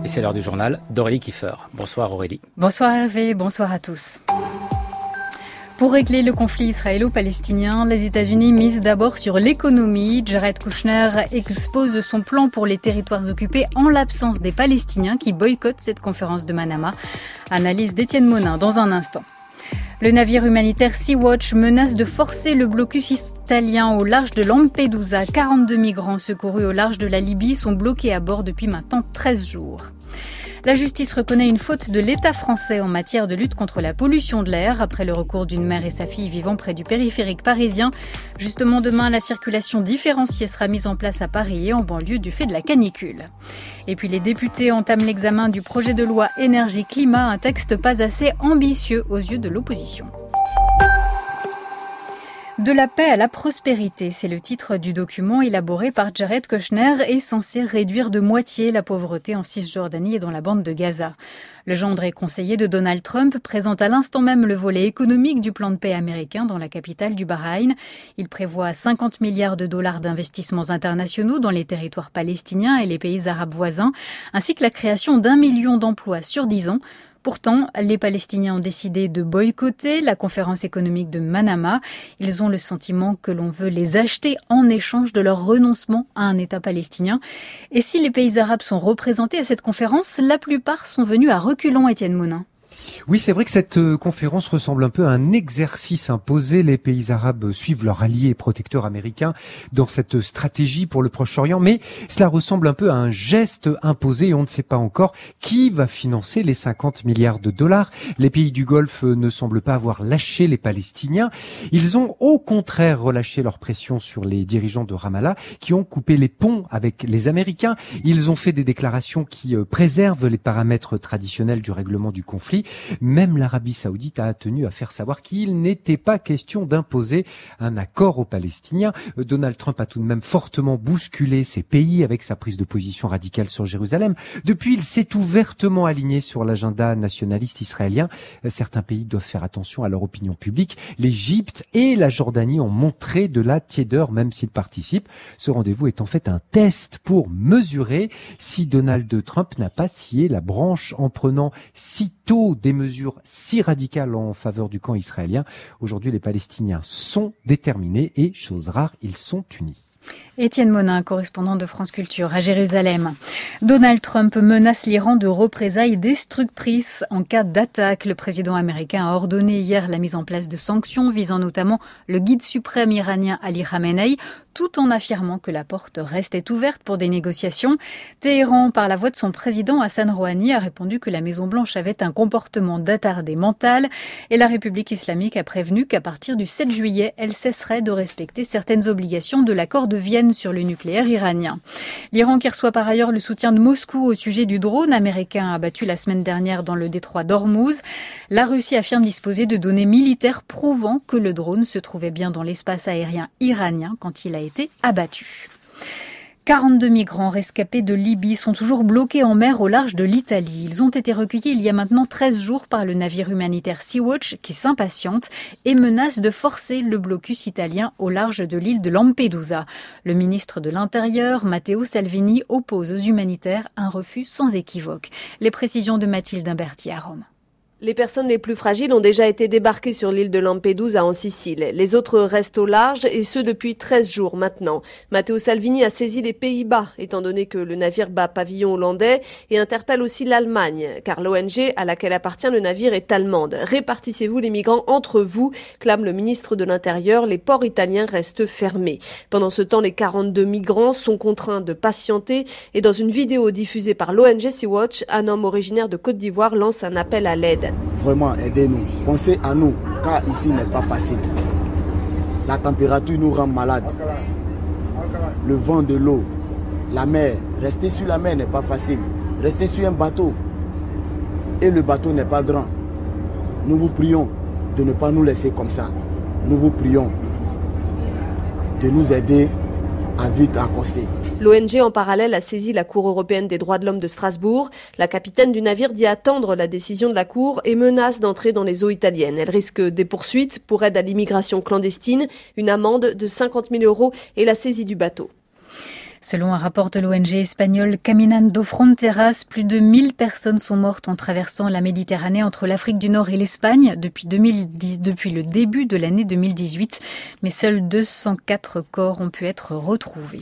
Et c'est l'heure du journal d'Aurélie Kiefer. Bonsoir Aurélie. Bonsoir Hervé, bonsoir à tous. Pour régler le conflit israélo-palestinien, les États-Unis misent d'abord sur l'économie. Jared Kushner expose son plan pour les territoires occupés en l'absence des Palestiniens qui boycottent cette conférence de Manama. Analyse d'Étienne Monin dans un instant. Le navire humanitaire Sea-Watch menace de forcer le blocus italien au large de Lampedusa. 42 migrants secourus au large de la Libye sont bloqués à bord depuis maintenant 13 jours. La justice reconnaît une faute de l'État français en matière de lutte contre la pollution de l'air après le recours d'une mère et sa fille vivant près du périphérique parisien. Justement, demain, la circulation différenciée sera mise en place à Paris et en banlieue du fait de la canicule. Et puis les députés entament l'examen du projet de loi énergie-climat, un texte pas assez ambitieux aux yeux de l'opposition. De la paix à la prospérité, c'est le titre du document élaboré par Jared Kushner et censé réduire de moitié la pauvreté en Cisjordanie et dans la bande de Gaza. Le gendre et conseiller de Donald Trump présente à l'instant même le volet économique du plan de paix américain dans la capitale du Bahreïn. Il prévoit 50 milliards de dollars d'investissements internationaux dans les territoires palestiniens et les pays arabes voisins, ainsi que la création d'1 million d'emplois sur 10 ans. Pourtant, les Palestiniens ont décidé de boycotter la conférence économique de Manama. Ils ont le sentiment que l'on veut les acheter en échange de leur renoncement à un État palestinien. Et si les pays arabes sont représentés à cette conférence, la plupart sont venus à reculons, Étienne Monin. Oui, c'est vrai que cette conférence ressemble un peu à un exercice imposé. Les pays arabes suivent leur allié et protecteur américain dans cette stratégie pour le Proche-Orient, mais cela ressemble un peu à un geste imposé et on ne sait pas encore qui va financer les 50 milliards de dollars. Les pays du Golfe ne semblent pas avoir lâché les Palestiniens. Ils ont au contraire relâché leur pression sur les dirigeants de Ramallah qui ont coupé les ponts avec les Américains. Ils ont fait des déclarations qui préservent les paramètres traditionnels du règlement du conflit. Même l'Arabie Saoudite a tenu à faire savoir qu'il n'était pas question d'imposer un accord aux Palestiniens. Donald Trump a tout de même fortement bousculé ces pays avec sa prise de position radicale sur Jérusalem. Depuis, il s'est ouvertement aligné sur l'agenda nationaliste israélien. Certains pays doivent faire attention à leur opinion publique. L'Égypte et la Jordanie ont montré de la tiédeur, même s'ils participent. Ce rendez-vous est en fait un test pour mesurer si Donald Trump n'a pas scié la branche en prenant si tôt des mesures si radicales en faveur du camp israélien. Aujourd'hui, les Palestiniens sont déterminés et, chose rare, ils sont unis. Étienne Monin, correspondant de France Culture à Jérusalem. Donald Trump menace l'Iran de représailles destructrices en cas d'attaque. Le président américain a ordonné hier la mise en place de sanctions visant notamment le guide suprême iranien Ali Khamenei, tout en affirmant que la porte restait ouverte pour des négociations. Téhéran, par la voix de son président Hassan Rouhani, a répondu que la Maison-Blanche avait un comportement d'attardé mental et la République islamique a prévenu qu'à partir du 7 juillet, elle cesserait de respecter certaines obligations de l'accord de Vienne sur le nucléaire iranien. L'Iran qui reçoit par ailleurs le soutien de Moscou au sujet du drone américain abattu la semaine dernière dans le détroit d'Ormuz. La Russie affirme disposer de données militaires prouvant que le drone se trouvait bien dans l'espace aérien iranien quand il a été abattu. 42 migrants rescapés de Libye sont toujours bloqués en mer au large de l'Italie. Ils ont été recueillis il y a maintenant 13 jours par le navire humanitaire Sea-Watch qui s'impatiente et menace de forcer le blocus italien au large de l'île de Lampedusa. Le ministre de l'Intérieur, Matteo Salvini, oppose aux humanitaires un refus sans équivoque. Les précisions de Mathilde Imberti à Rome. Les personnes les plus fragiles ont déjà été débarquées sur l'île de Lampedusa en Sicile. Les autres restent au large et ce depuis 13 jours maintenant. Matteo Salvini a saisi les Pays-Bas étant donné que le navire bat pavillon hollandais et interpelle aussi l'Allemagne car l'ONG à laquelle appartient le navire est allemande. Répartissez-vous les migrants entre vous, clame le ministre de l'Intérieur. Les ports italiens restent fermés. Pendant ce temps, les 42 migrants sont contraints de patienter et dans une vidéo diffusée par l'ONG Sea-Watch, un homme originaire de Côte d'Ivoire lance un appel à l'aide. Vraiment, aidez-nous. Pensez à nous, car ici n'est pas facile. La température nous rend malades. Le vent de l'eau, la mer. Rester sur la mer n'est pas facile. Rester sur un bateau. Et le bateau n'est pas grand. Nous vous prions de ne pas nous laisser comme ça. Nous vous prions de nous aider à vite accoster. L'ONG en parallèle a saisi la Cour européenne des droits de l'homme de Strasbourg. La capitaine du navire dit attendre la décision de la Cour et menace d'entrer dans les eaux italiennes. Elle risque des poursuites pour aide à l'immigration clandestine, une amende de 50 000 € et la saisie du bateau. Selon un rapport de l'ONG espagnole Caminando Fronteras, plus de 1000 personnes sont mortes en traversant la Méditerranée entre l'Afrique du Nord et l'Espagne depuis le début de l'année 2018. Mais seuls 204 corps ont pu être retrouvés.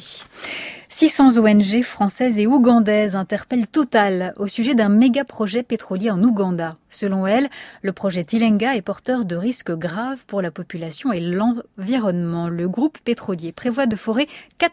600 ONG françaises et ougandaises interpellent Total au sujet d'un méga-projet pétrolier en Ouganda. Selon elle, le projet Tilenga est porteur de risques graves pour la population et l'environnement. Le groupe pétrolier prévoit de forer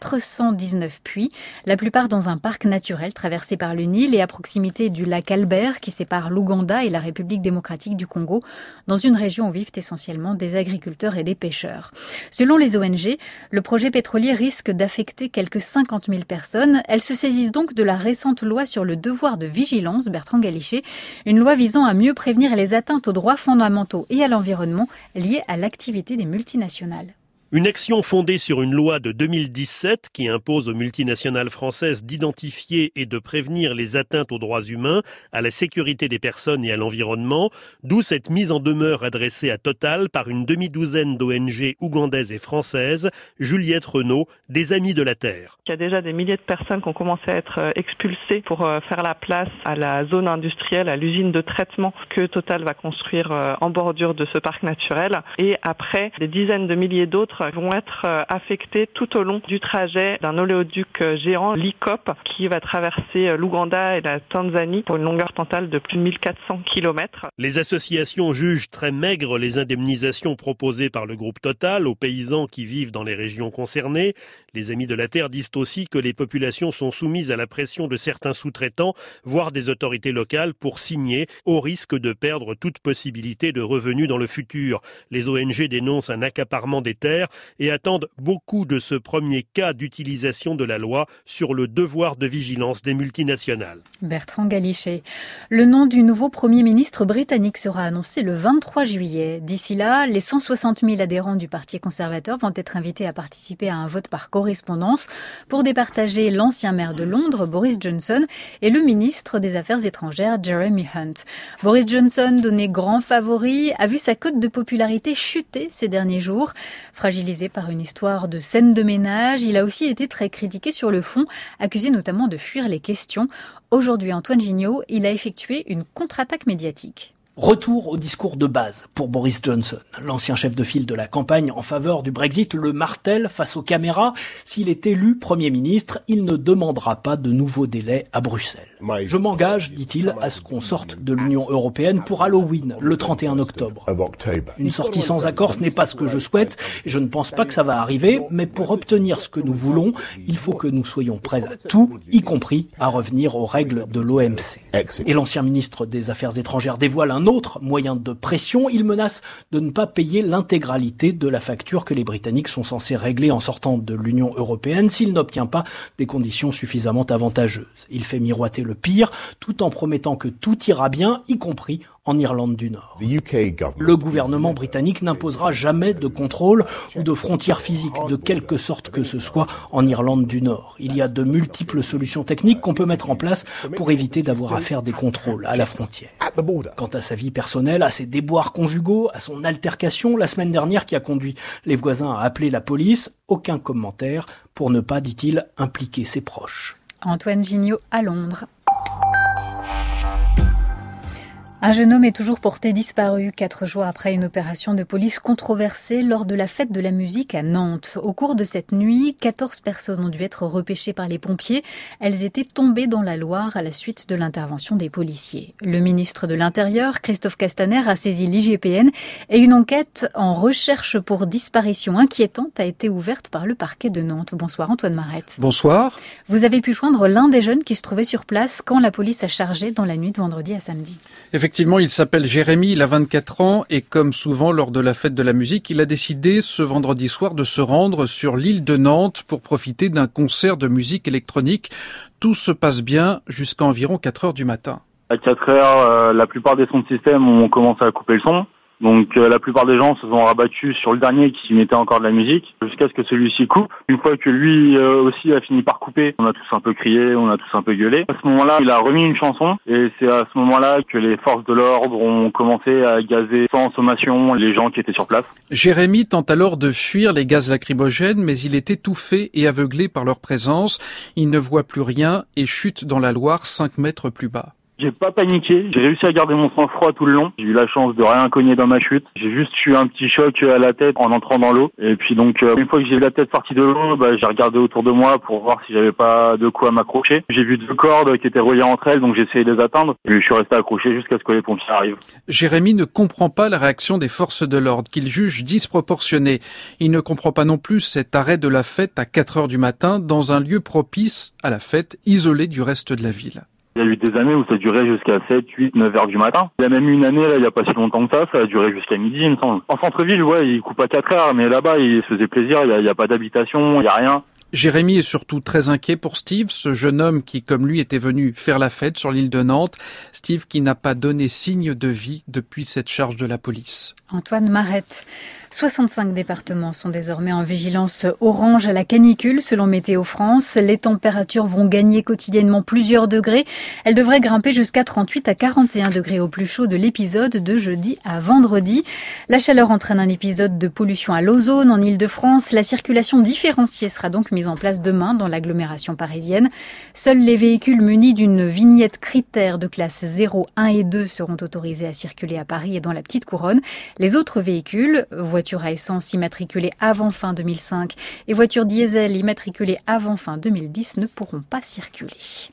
419 puits, la plupart dans un parc naturel traversé par le Nil et à proximité du lac Albert qui sépare l'Ouganda et la République démocratique du Congo, dans une région où vivent essentiellement des agriculteurs et des pêcheurs. Selon les ONG, le projet pétrolier risque d'affecter quelques 50 000 personnes. Elles se saisissent donc de la récente loi sur le devoir de vigilance, Bertrand Galichet, une loi visant à mieux prévenir les atteintes aux droits fondamentaux et à l'environnement liées à l'activité des multinationales. Une action fondée sur une loi de 2017 qui impose aux multinationales françaises d'identifier et de prévenir les atteintes aux droits humains, à la sécurité des personnes et à l'environnement, d'où cette mise en demeure adressée à Total par une demi-douzaine d'ONG ougandaises et françaises, Juliette Renaud, des Amis de la Terre. Il y a déjà des milliers de personnes qui ont commencé à être expulsées pour faire la place à la zone industrielle, à l'usine de traitement que Total va construire en bordure de ce parc naturel. Et après, des dizaines de milliers d'autres vont être affectés tout au long du trajet d'un oléoduc géant, l'ICOP, qui va traverser l'Ouganda et la Tanzanie pour une longueur totale de plus de 1400 km. Les associations jugent très maigres les indemnisations proposées par le groupe Total aux paysans qui vivent dans les régions concernées. Les Amis de la Terre disent aussi que les populations sont soumises à la pression de certains sous-traitants, voire des autorités locales, pour signer, au risque de perdre toute possibilité de revenus dans le futur. Les ONG dénoncent un accaparement des terres et attendent beaucoup de ce premier cas d'utilisation de la loi sur le devoir de vigilance des multinationales. Bertrand Galichet. Le nom du nouveau Premier ministre britannique sera annoncé le 23 juillet. D'ici là, les 160 000 adhérents du Parti conservateur vont être invités à participer à un vote par correspondance pour départager l'ancien maire de Londres, Boris Johnson, et le ministre des Affaires étrangères, Jeremy Hunt. Boris Johnson, donné grand favori, a vu sa cote de popularité chuter ces derniers jours. Fragilisé par une histoire de scène de ménage, il a aussi été très critiqué sur le fond, accusé notamment de fuir les questions. Aujourd'hui, Antoine Gignot, il a effectué une contre-attaque médiatique. Retour au discours de base pour Boris Johnson. L'ancien chef de file de la campagne en faveur du Brexit le martèle face aux caméras. S'il est élu Premier ministre, il ne demandera pas de nouveaux délais à Bruxelles. Je m'engage, dit-il, à ce qu'on sorte de l'Union européenne pour Halloween, le 31 octobre. Une sortie sans accord, ce n'est pas ce que je souhaite. Je ne pense pas que ça va arriver, mais pour obtenir ce que nous voulons, il faut que nous soyons prêts à tout, y compris à revenir aux règles de l'OMC. Et l'ancien ministre des Affaires étrangères dévoile un autre moyen de pression. Il menace de ne pas payer l'intégralité de la facture que les Britanniques sont censés régler en sortant de l'Union européenne s'il n'obtient pas des conditions suffisamment avantageuses. Il fait miroiter le pire tout en promettant que tout ira bien, y compris en Irlande du Nord. Le gouvernement britannique n'imposera jamais de contrôle ou de frontières physiques de quelque sorte que ce soit en Irlande du Nord. Il y a de multiples solutions techniques qu'on peut mettre en place pour éviter d'avoir à faire des contrôles à la frontière. Quant à sa vie personnelle, à ses déboires conjugaux, à son altercation la semaine dernière qui a conduit les voisins à appeler la police, aucun commentaire pour ne pas, dit-il, impliquer ses proches. Antoine Gignot à Londres. Un jeune homme est toujours porté disparu 4 jours après une opération de police controversée lors de la fête de la musique à Nantes. Au cours de cette nuit, 14 personnes ont dû être repêchées par les pompiers. Elles étaient tombées dans la Loire à la suite de l'intervention des policiers. Le ministre de l'Intérieur, Christophe Castaner, a saisi l'IGPN et une enquête en recherche pour disparition inquiétante a été ouverte par le parquet de Nantes. Bonsoir Antoine Marette. Bonsoir. Vous avez pu joindre l'un des jeunes qui se trouvait sur place quand la police a chargé dans la nuit de vendredi à samedi. Effectivement, il s'appelle Jérémy, il a 24 ans et comme souvent lors de la fête de la musique, il a décidé ce vendredi soir de se rendre sur l'île de Nantes pour profiter d'un concert de musique électronique. Tout se passe bien jusqu'à environ 4 heures du matin. À 4 heures, la plupart des sons de système ont commencé à couper le son. Donc la plupart des gens se sont rabattus sur le dernier qui mettait encore de la musique, jusqu'à ce que celui-ci coupe. Une fois que lui aussi a fini par couper, on a tous un peu crié, on a tous un peu gueulé. À ce moment-là, il a remis une chanson et c'est à ce moment-là que les forces de l'ordre ont commencé à gazer sans sommation les gens qui étaient sur place. Jérémy tente alors de fuir les gaz lacrymogènes, mais il est étouffé et aveuglé par leur présence. Il ne voit plus rien et chute dans la Loire 5 mètres plus bas. J'ai pas paniqué, j'ai réussi à garder mon sang-froid tout le long. J'ai eu la chance de rien cogner dans ma chute. J'ai juste eu un petit choc à la tête en entrant dans l'eau. Et puis donc, une fois que j'ai eu la tête sortie de l'eau, j'ai regardé autour de moi pour voir si j'avais pas de quoi m'accrocher. J'ai vu 2 cordes qui étaient reliées entre elles, donc j'ai essayé de les atteindre. Et je suis resté accroché jusqu'à ce que les pompiers arrivent. Jérémy ne comprend pas la réaction des forces de l'ordre, qu'il juge disproportionnée. Il ne comprend pas non plus cet arrêt de la fête à 4 heures du matin dans un lieu propice à la fête, isolé du reste de la ville. Il y a eu des années où ça durait jusqu'à 7, 8, 9 heures du matin. Il y a même une année, là, il y a pas si longtemps que ça a duré jusqu'à midi, il me semble. En centre-ville, ouais, ils coupent à 4 heures, mais là-bas, ils se faisaient plaisir, il y a pas d'habitation, il y a rien. Jérémy est surtout très inquiet pour Steve, ce jeune homme qui, comme lui, était venu faire la fête sur l'île de Nantes. Steve qui n'a pas donné signe de vie depuis cette charge de la police. Antoine Marette. 65 départements sont désormais en vigilance orange à la canicule selon Météo France. Les températures vont gagner quotidiennement plusieurs degrés. Elles devraient grimper jusqu'à 38 à 41 degrés au plus chaud de l'épisode de jeudi à vendredi. La chaleur entraîne un épisode de pollution à l'ozone en Île-de-France. La circulation différenciée sera donc mise en place demain dans l'agglomération parisienne. Seuls les véhicules munis d'une vignette critère de classe 0, 1 et 2 seront autorisés à circuler à Paris et dans la petite couronne. Les autres véhicules, voitures à essence immatriculées avant fin 2005 et voitures diesel immatriculées avant fin 2010 ne pourront pas circuler.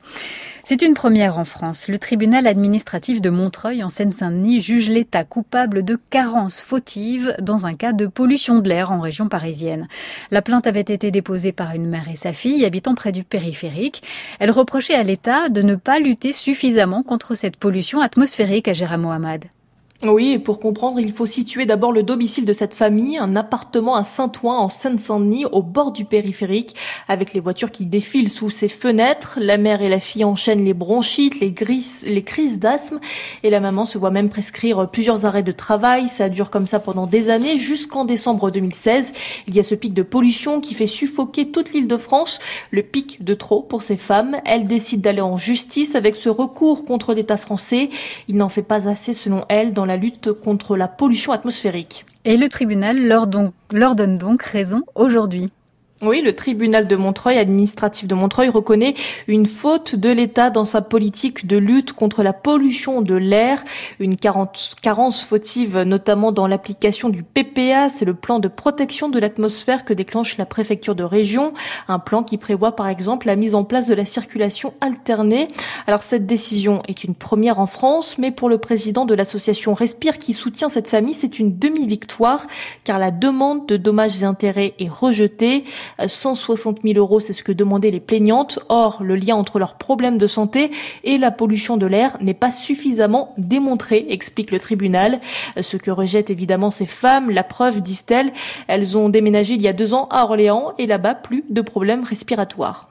C'est une première en France. Le tribunal administratif de Montreuil, en Seine-Saint-Denis, juge l'État coupable de carence fautive dans un cas de pollution de l'air en région parisienne. La plainte avait été déposée par une mère et sa fille habitant près du périphérique. Elle reprochait à l'État de ne pas lutter suffisamment contre cette pollution atmosphérique à Gérard Mohamed. Oui, et pour comprendre, il faut situer d'abord le domicile de cette famille, un appartement à Saint-Ouen en Seine-Saint-Denis, au bord du périphérique, avec les voitures qui défilent sous ses fenêtres. La mère et la fille enchaînent les bronchites, les crises d'asthme, et la maman se voit même prescrire plusieurs arrêts de travail. Ça dure comme ça pendant des années, jusqu'en décembre 2016. Il y a ce pic de pollution qui fait suffoquer toute l'Île-de-France, le pic de trop pour ces femmes. Elle décide d'aller en justice avec ce recours contre l'État français. Il n'en fait pas assez, selon elle, dans la lutte contre la pollution atmosphérique. Et le tribunal leur donne donc raison aujourd'hui. Oui, le tribunal de Montreuil, administratif de Montreuil, reconnaît une faute de l'État dans sa politique de lutte contre la pollution de l'air. Une carence fautive, notamment dans l'application du PPA, c'est le plan de protection de l'atmosphère que déclenche la préfecture de région. Un plan qui prévoit par exemple la mise en place de la circulation alternée. Alors cette décision est une première en France, mais pour le président de l'association Respire qui soutient cette famille, c'est une demi-victoire, car la demande de dommages et intérêts est rejetée. 160 000 €, c'est ce que demandaient les plaignantes. Or, le lien entre leurs problèmes de santé et la pollution de l'air n'est pas suffisamment démontré, explique le tribunal. Ce que rejettent évidemment ces femmes, la preuve, disent-elles, elles ont déménagé il y a 2 ans à Orléans et là-bas, plus de problèmes respiratoires.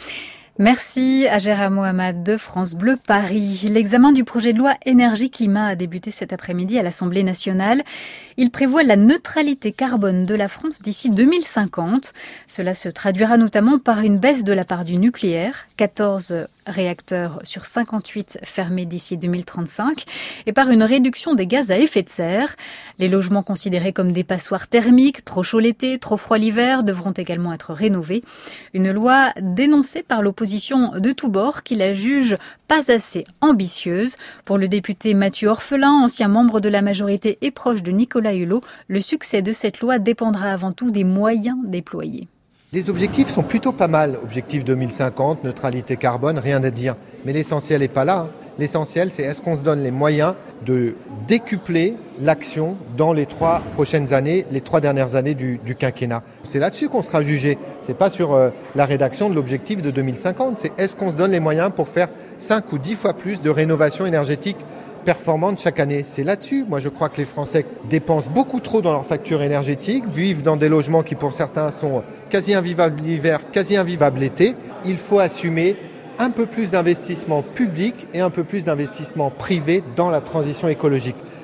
Merci à Gérard Mohamed de France Bleu Paris. L'examen du projet de loi énergie-climat a débuté cet après-midi à l'Assemblée nationale. Il prévoit la neutralité carbone de la France d'ici 2050. Cela se traduira notamment par une baisse de la part du nucléaire, 14 réacteurs sur 58 fermés d'ici 2035, et par une réduction des gaz à effet de serre. Les logements considérés comme des passoires thermiques, trop chauds l'été, trop froids l'hiver, devront également être rénovés. Une loi dénoncée par l'opposition de tous bords qui la juge pas assez ambitieuse. Pour le député Mathieu Orphelin, ancien membre de la majorité et proche de Nicolas Hulot, le succès de cette loi dépendra avant tout des moyens déployés. Les objectifs sont plutôt pas mal. Objectif 2050, neutralité carbone, rien à dire. Mais l'essentiel n'est pas là. L'essentiel, c'est est-ce qu'on se donne les moyens de décupler l'action dans les 3 prochaines années, les 3 dernières années du quinquennat. C'est là-dessus qu'on sera jugé. C'est pas sur la rédaction de l'objectif de 2050. C'est est-ce qu'on se donne les moyens pour faire 5 ou 10 fois plus de rénovation énergétique performante chaque année. C'est là-dessus. Moi, je crois que les Français dépensent beaucoup trop dans leur facture énergétique, vivent dans des logements qui, pour certains, sont quasi invivables l'hiver, quasi invivables l'été. Il faut assumer un peu plus d'investissement public et un peu plus d'investissement privé dans la transition écologique.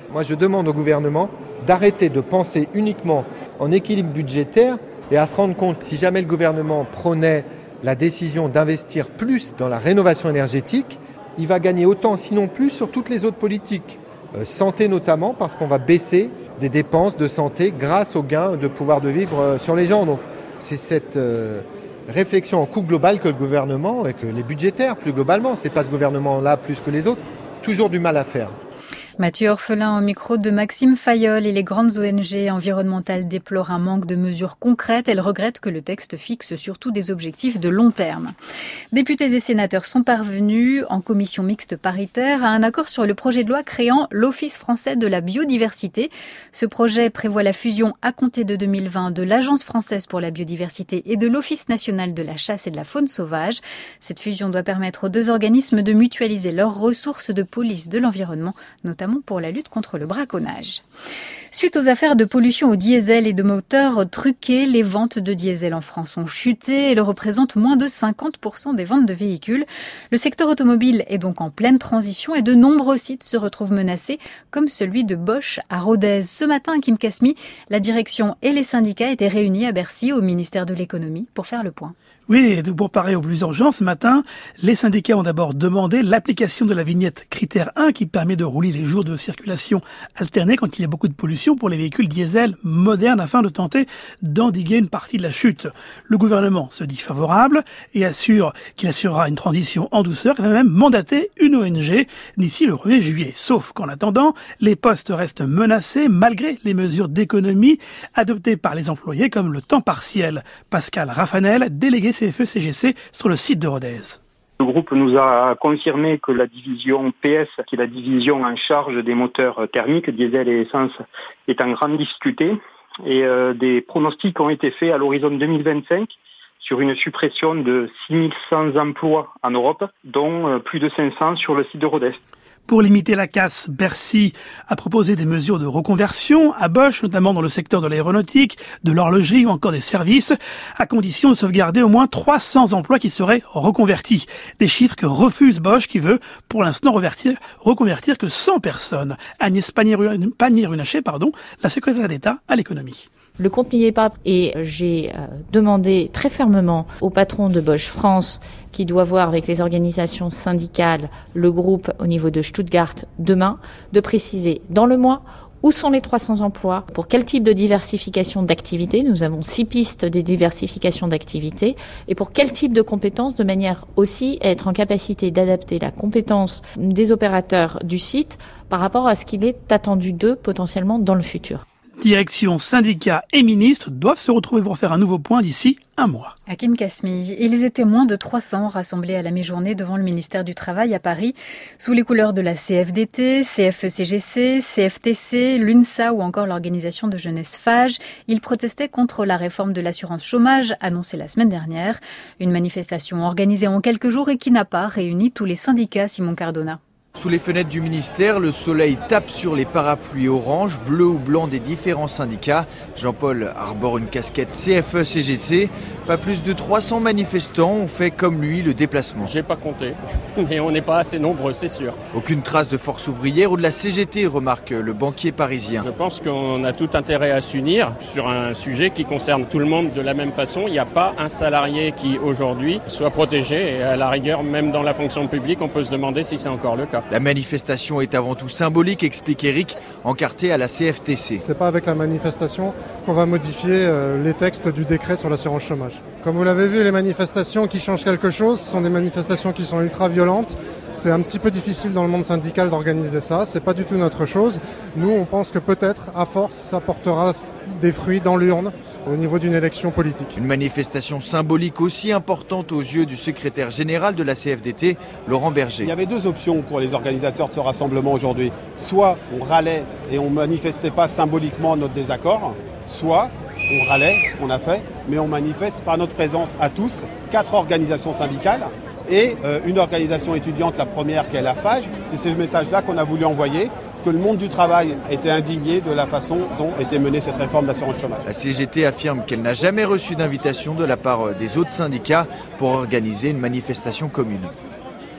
Moi, je demande au gouvernement d'arrêter de penser uniquement en équilibre budgétaire et à se rendre compte, si jamais le gouvernement prônait la décision d'investir plus dans la rénovation énergétique, il va gagner autant, sinon plus, sur toutes les autres politiques. Santé notamment, parce qu'on va baisser des dépenses de santé grâce au gain de pouvoir de vivre sur les gens. Donc, c'est cette réflexion en coût global que le gouvernement et que les budgétaires plus globalement, c'est pas ce gouvernement-là plus que les autres, toujours du mal à faire. Mathieu Orphelin au micro de Maxime Fayolle et les grandes ONG environnementales déplorent un manque de mesures concrètes. Elles regrettent que le texte fixe surtout des objectifs de long terme. Députés et sénateurs sont parvenus en commission mixte paritaire à un accord sur le projet de loi créant l'Office français de la biodiversité. Ce projet prévoit la fusion à compter de 2020 de l'Agence française pour la biodiversité et de l'Office national de la chasse et de la faune sauvage. Cette fusion doit permettre aux deux organismes de mutualiser leurs ressources de police de l'environnement, notamment pour la lutte contre le braconnage. Suite aux affaires de pollution au diesel et de moteurs truqués, les ventes de diesel en France ont chuté et le représentent moins de 50% des ventes de véhicules. Le secteur automobile est donc en pleine transition et de nombreux sites se retrouvent menacés, comme celui de Bosch à Rodez. Ce matin, Kim Kasmi, la direction et les syndicats étaient réunis à Bercy au ministère de l'économie pour faire le point. Oui, et pour parer au plus urgent, ce matin, les syndicats ont d'abord demandé l'application de la vignette critère 1 qui permet de rouler les jours de circulation alternée quand il y a beaucoup de pollution pour les véhicules diesel modernes afin de tenter d'endiguer une partie de la chute. Le gouvernement se dit favorable et assure qu'il assurera une transition en douceur et va même mandater une ONG d'ici le 1er juillet. Sauf qu'en attendant, les postes restent menacés malgré les mesures d'économie adoptées par les employés comme le temps partiel. Pascal Raffanel, délégué CFE-CGC sur le site de Rodez. Le groupe nous a confirmé que la division PS, qui est la division en charge des moteurs thermiques, diesel et essence, est en grande difficulté. Et des pronostics ont été faits à l'horizon 2025 sur une suppression de 6100 emplois en Europe, dont plus de 500 sur le site de Rodez. Pour limiter la casse, Bercy a proposé des mesures de reconversion à Bosch, notamment dans le secteur de l'aéronautique, de l'horlogerie ou encore des services, à condition de sauvegarder au moins 300 emplois qui seraient reconvertis. Des chiffres que refuse Bosch qui veut, pour l'instant, reconvertir que 100 personnes. Agnès Pannier-Runacher, la secrétaire d'État à l'économie. Le compte n'y est pas et j'ai demandé très fermement au patron de Bosch France, qui doit voir avec les organisations syndicales le groupe au niveau de Stuttgart demain, de préciser dans le mois où sont les 300 emplois, pour quel type de diversification d'activité. Nous avons 6 pistes de diversification d'activité et pour quel type de compétences, de manière aussi à être en capacité d'adapter la compétence des opérateurs du site par rapport à ce qu'il est attendu d'eux potentiellement dans le futur. Direction, syndicats et ministres doivent se retrouver pour faire un nouveau point d'ici un mois. Hakim Kasmi, ils étaient moins de 300 rassemblés à la mi-journée devant le ministère du Travail à Paris, sous les couleurs de la CFDT, CFE-CGC, CFTC, l'UNSA ou encore l'organisation de jeunesse FAGE. Ils protestaient contre la réforme de l'assurance chômage annoncée la semaine dernière. Une manifestation organisée en quelques jours et qui n'a pas réuni tous les syndicats, Simon Cardona. Sous les fenêtres du ministère, le soleil tape sur les parapluies orange, bleu ou blanc des différents syndicats. Jean-Paul arbore une casquette CFE-CGC. Pas plus de 300 manifestants ont fait comme lui le déplacement. J'ai pas compté, mais on n'est pas assez nombreux, c'est sûr. Aucune trace de force ouvrière ou de la CGT, remarque le banquier parisien. Je pense qu'on a tout intérêt à s'unir sur un sujet qui concerne tout le monde de la même façon. Il n'y a pas un salarié qui aujourd'hui soit protégé et à la rigueur, même dans la fonction publique, on peut se demander si c'est encore le cas. La manifestation est avant tout symbolique, explique Eric, encarté à la CFTC. C'est pas avec la manifestation qu'on va modifier les textes du décret sur l'assurance chômage. Comme vous l'avez vu, les manifestations qui changent quelque chose sont des manifestations qui sont ultra violentes. C'est un petit peu difficile dans le monde syndical d'organiser ça. C'est pas du tout notre chose. Nous, on pense que peut-être, à force, ça portera des fruits dans l'urne au niveau d'une élection politique. Une manifestation symbolique aussi importante aux yeux du secrétaire général de la CFDT, Laurent Berger. Il y avait deux options pour les organisateurs de ce rassemblement aujourd'hui. Soit on râlait et on ne manifestait pas symboliquement notre désaccord, soit on râlait, ce qu'on a fait, mais on manifeste par notre présence à tous, 4 organisations syndicales et une organisation étudiante, la première qui est la FAGE. C'est ce message-là qu'on a voulu envoyer, que le monde du travail était indigné de la façon dont était menée cette réforme d'assurance chômage. La CGT affirme qu'elle n'a jamais reçu d'invitation de la part des autres syndicats pour organiser une manifestation commune.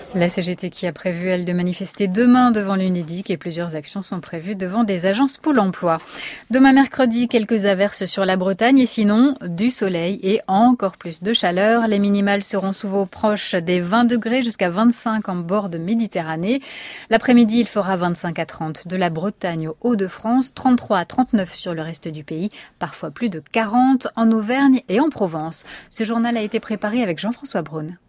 La CGT qui a prévu, elle, de manifester demain devant l'Unédic et plusieurs actions sont prévues devant des agences Pôle emploi. Demain mercredi, quelques averses sur la Bretagne et sinon du soleil et encore plus de chaleur. Les minimales seront souvent proches des 20 degrés jusqu'à 25 en bord de Méditerranée. L'après-midi, il fera 25 à 30 de la Bretagne aux Hauts-de-France, 33 à 39 sur le reste du pays, parfois plus de 40 en Auvergne et en Provence. Ce journal a été préparé avec Jean-François Braun.